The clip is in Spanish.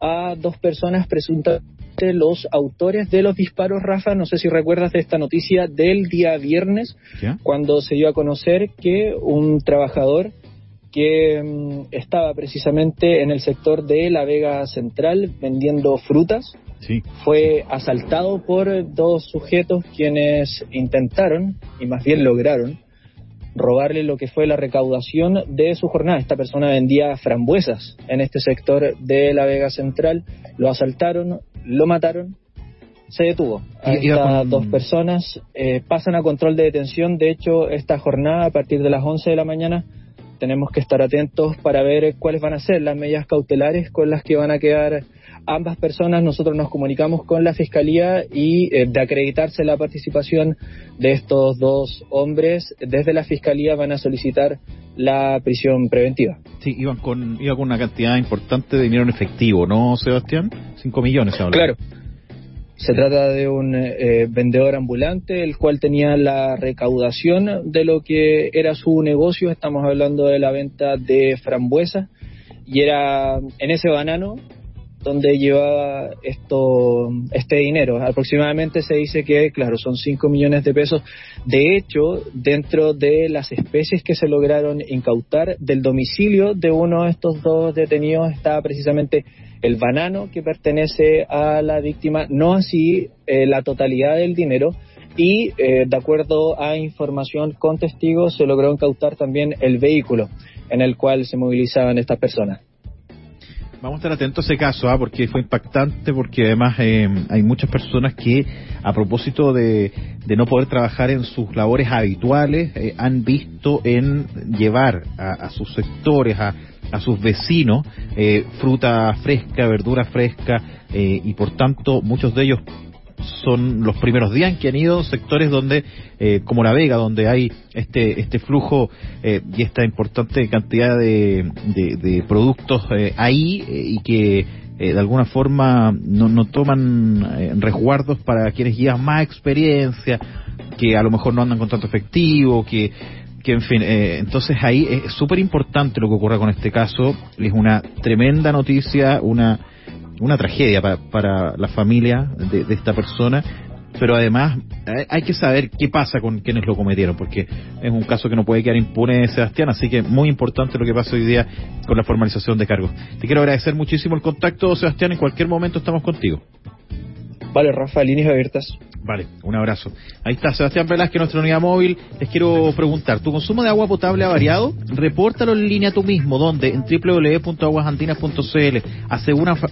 a 2 personas presuntamente los autores de los disparos. Rafa, no sé si recuerdas de esta noticia del día viernes, ¿ya?, cuando se dio a conocer que un trabajador que estaba precisamente en el sector de La Vega Central vendiendo frutas, sí, fue asaltado por 2 sujetos quienes intentaron, y más bien lograron, robarle lo que fue la recaudación de su jornada. Esta persona vendía frambuesas en este sector de La Vega Central, lo asaltaron, lo mataron, se detuvo. Estas 2 personas pasan a control de detención. De hecho, esta jornada a partir de las 11 de la mañana tenemos que estar atentos para ver cuáles van a ser las medidas cautelares con las que van a quedar ambas personas. Nosotros nos comunicamos con la Fiscalía y de acreditarse la participación de estos 2 hombres, desde la Fiscalía van a solicitar la prisión preventiva. Sí, iba con una cantidad importante de dinero en efectivo, ¿no, Sebastián? 5 millones, ¿habla? Claro. Se trata de un vendedor ambulante, el cual tenía la recaudación de lo que era su negocio. Estamos hablando de la venta de frambuesas, y era en ese banano donde llevaba este dinero. Aproximadamente se dice que, claro, son 5 millones de pesos. De hecho, dentro de las especies que se lograron incautar del domicilio de uno de estos 2 detenidos estaba precisamente el banano que pertenece a la víctima, no así la totalidad del dinero, y de acuerdo a información con testigos se logró incautar también el vehículo en el cual se movilizaban estas personas. Vamos a estar atentos a ese caso, porque fue impactante, porque además hay muchas personas que, a propósito de no poder trabajar en sus labores habituales, han visto en llevar a sus sectores, a sus vecinos, fruta fresca, verdura fresca, y por tanto muchos de ellos son los primeros días en que han ido sectores donde, como La Vega, donde hay este flujo y esta importante cantidad de productos ahí, y que de alguna forma no toman resguardos para quienes llevan más experiencia, que a lo mejor no andan con tanto efectivo, que en fin, entonces ahí es súper importante lo que ocurra con este caso. Es una tremenda noticia, una tragedia para la familia de esta persona, pero además hay que saber qué pasa con quienes lo cometieron, porque es un caso que no puede quedar impune, Sebastián, así que muy importante lo que pasa hoy día con la formalización de cargos. Te quiero agradecer muchísimo el contacto, Sebastián, en cualquier momento estamos contigo. Vale, Rafa, líneas abiertas. Vale, un abrazo. Ahí está Sebastián Velázquez, nuestra unidad móvil. Les quiero preguntar, ¿tu consumo de agua potable ha variado? Repórtalo en línea tú mismo. ¿Dónde? En www.aguasandinas.cl.